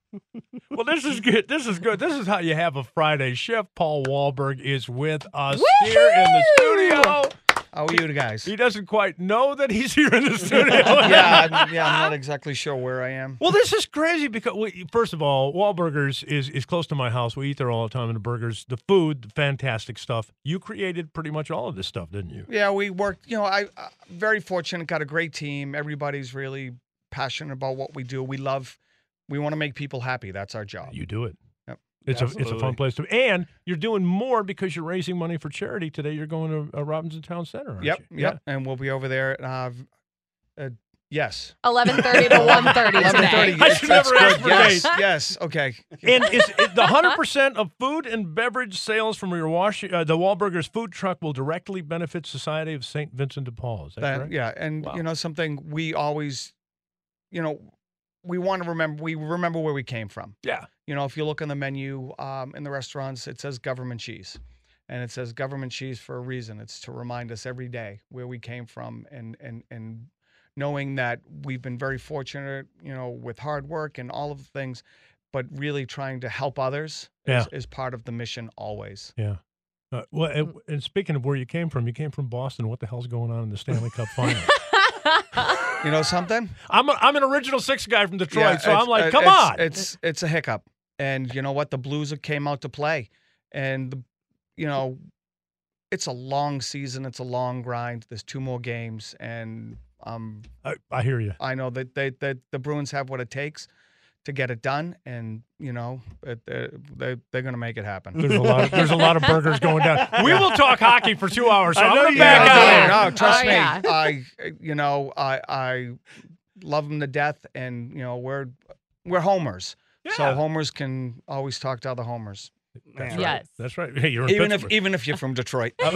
Well, this is good. This is good. This is how you have a Friday. Chef Paul Wahlberg is with us here in the studio. How are you guys? He doesn't quite know that he's here in the studio. I'm not exactly sure where I am. Well, this is crazy because, first of all, Wahlburgers is close to my house. We eat there all the time, and the burgers, the food, the fantastic stuff. You created pretty much all of this stuff, didn't you? Yeah, we worked. I'm very fortunate. Got a great team. Everybody's really passionate about what we do. We want to make people happy. That's our job. You do it. Yep. It's a fun place to be. And you're doing more because you're raising money for charity. Today you're going to Robinson Town Center, aren't you? Yep. And we'll be over there. Yes. 11:30 to 1:30 today. I should never ask for dates. Yes. Okay. And is the 100% of food and beverage sales from your the Wahlburgers food truck will directly benefit Society of St. Vincent de Paul. Is that correct? Yeah. And, Wow. something we always, we want to remember, we remember where we came from. Yeah. If you look on the menu in the restaurants, it says government cheese. And it says government cheese for a reason. It's to remind us every day where we came from and knowing that we've been very fortunate, with hard work and all of the things, but really trying to help others is part of the mission always. Yeah. And speaking of where you came from Boston. What the hell's going on in the Stanley Cup Final? You know something? I'm an original six guy from Detroit, Yeah, so I'm like, come on. It's a hiccup. And you know what? The Blues came out to play. And, it's a long season. It's a long grind. There's 2 more games. And I hear you. I know that the Bruins have what it takes to get it done. And, they're going to make it happen. There's a lot of burgers going down. We will talk hockey for 2 hours, so I'm going to you back guys out are. of here. No, trust me. Yeah. I love them to death, and we're homers. So Yeah. homers can always talk to other homers. That's right. Yes. That's right. Hey, you're in Pittsburgh. Even if you're from Detroit. He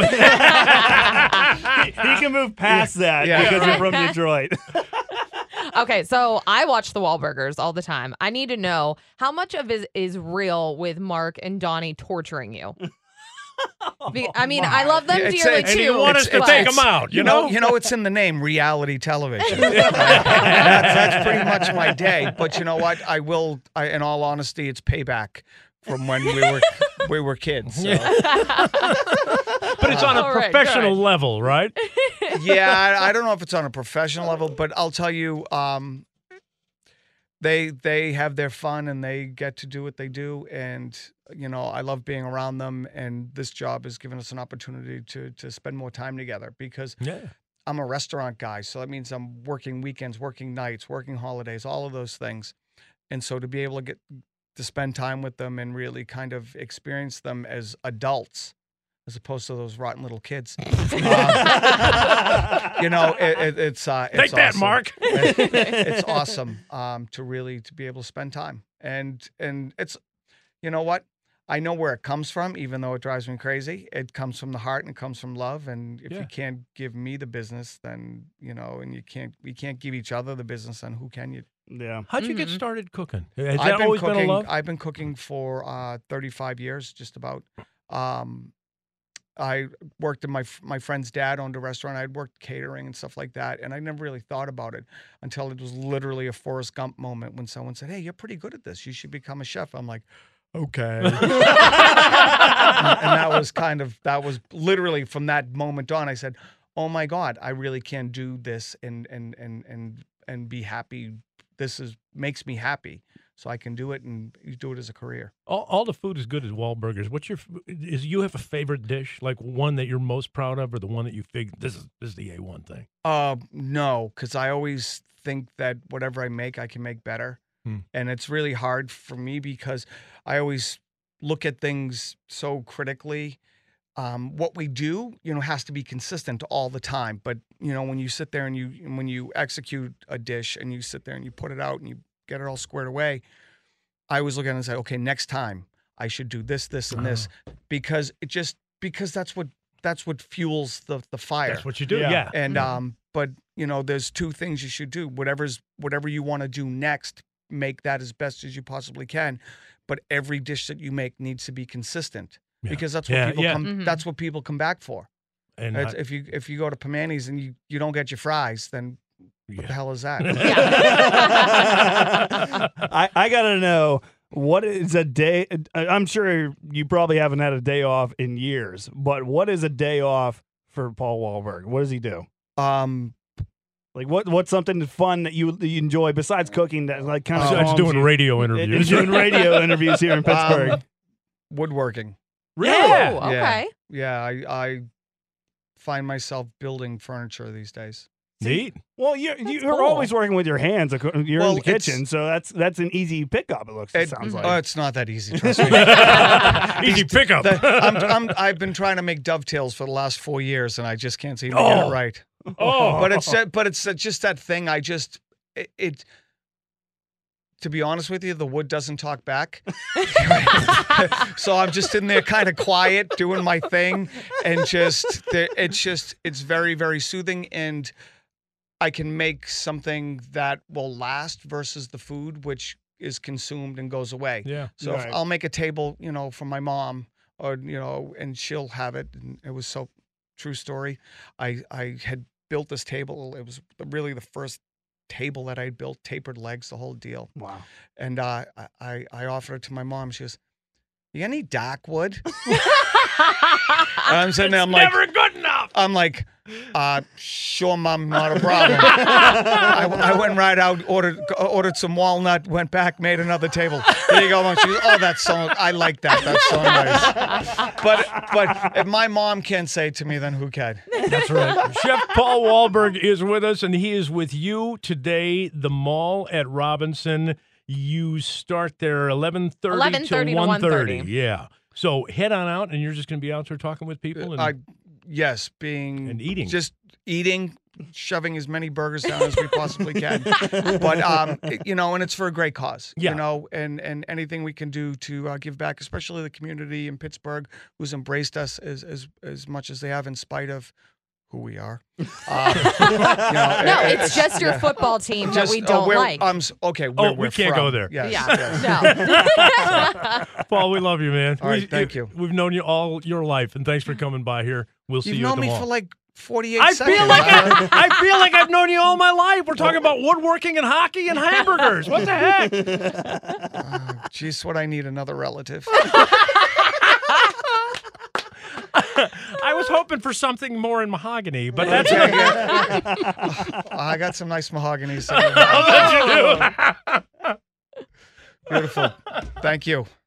can move past that because you're from Detroit. Okay, so I watch the Wahlburgers all the time. I need to know how much of it is real with Mark and Donnie torturing you. I love them Yeah, dearly it's- And too. you want us to but- take them out, you know? It's in the name, reality television. That's pretty much my day. But you know what? In all honesty, it's payback from when we were kids. So. But it's on a All right, professional good. level, right? Yeah, I don't know if it's on a professional level, but I'll tell you, they have their fun and they get to do what they do, and I love being around them. And this job has given us an opportunity to spend more time together because I'm a restaurant guy, so that means I'm working weekends, working nights, working holidays, all of those things, and so to be able to get to spend time with them and really kind of experience them as adults, as opposed to those rotten little kids. It's Take that, awesome. Mark. It's awesome to be able to spend time, and it's, what, I know where it comes from, even though it drives me crazy. It comes from the heart and it comes from love. And if you can't give me the business, then and we can't give each other the business, then who can you? Yeah. How'd you get started cooking? Has that always been a love? I've been cooking for 35 years, just about. I worked in my friend's dad owned a restaurant. I'd worked catering and stuff like that, and I never really thought about it until it was literally a Forrest Gump moment when someone said, "Hey, you're pretty good at this. You should become a chef." I'm like, okay. and that was literally from that moment on. I said, "Oh my God, I really can do this and be happy. This makes me happy, so I can do it and do it as a career." All the food is good as Wahlburgers. You have a favorite dish, like one that you're most proud of, or the one that you think this is the A1 thing? No, because I always think that whatever I make, I can make better. And it's really hard for me because I always look at things so critically. What we do, has to be consistent all the time. But, when you sit there and when you execute a dish and you sit there and you put it out and you get it all squared away, I always look at it and say, okay, next time I should do this, this, and this, because that's what fuels the fire. That's what you do, Yeah. yeah. And, but there's 2 things you should do. Whatever you want to do next, make that as best as you possibly can. But every dish that you make needs to be consistent. Yeah. Because that's what people come. Mhm. That's what people come back for. And If you go to Pamani's and you don't get your fries, then What the hell is that? I gotta know, what is a day? I'm sure you probably haven't had a day off in years, but what is a day off for Paul Wahlberg? What does he do? Like what's something fun that you enjoy besides cooking that like kind of besides doing radio interviews? Doing radio interviews here in Pittsburgh. Woodworking. Really? Oh, okay. Yeah, I find myself building furniture these days. Neat. Well, you're cool. always working with your hands. You're in Well, the kitchen, so that's an easy pickup. It sounds like. Oh, it's not that easy. Trust me. Easy pickup. I've been trying to make dovetails for the last 4 years, and I just can't seem to get it right. Oh, But it's just that thing. It. To be honest with you, the wood doesn't talk back. So I'm just in there kind of quiet, doing my thing, and it's very, very soothing, and I can make something that will last versus the food, which is consumed and goes away. yeah. So Right. if I'll make a table, for my mom, or and she'll have it. And it was so true story. I had built this table. It was really the first table that I had built, tapered legs, the whole deal. Wow. And I offered it to my mom. She goes, "You got any dark wood?" And I'm sitting there. I'm like, Never good enough. I'm like, sure, Mom, not a problem. I went right out, ordered some walnut, went back, made another table. There you go, Mom. She goes, "Oh, that's so, I like that. That's so nice." But if my mom can't say it to me, then who can? That's right. Chef Paul Wahlberg is with us, and he is with you today. The Mall at Robinson. You start there 11:30 to 1:30. Yeah. So head on out, and you're just going to be out there talking with people. And Yes, And eating. Just eating, shoving as many burgers down as we possibly can. But and it's for a great cause. Yeah. And anything we can do to give back, especially the community in Pittsburgh who's embraced us as much as they have, in spite of who we are. No, it's just your football team that we don't like. We can't go there. Yes, Yeah. No. Paul, we love you, man. All right, thank you. We've known you all your life, and thanks for coming by here. We'll see You've you at known the me mall. for like 48 I seconds. feel like I've known you all my life. We're talking about woodworking and hockey and hamburgers. What the heck? Geez, what I need another relative. I was hoping for something more in mahogany, but that's I got some nice mahogany. I'll let you do. Beautiful. Thank you.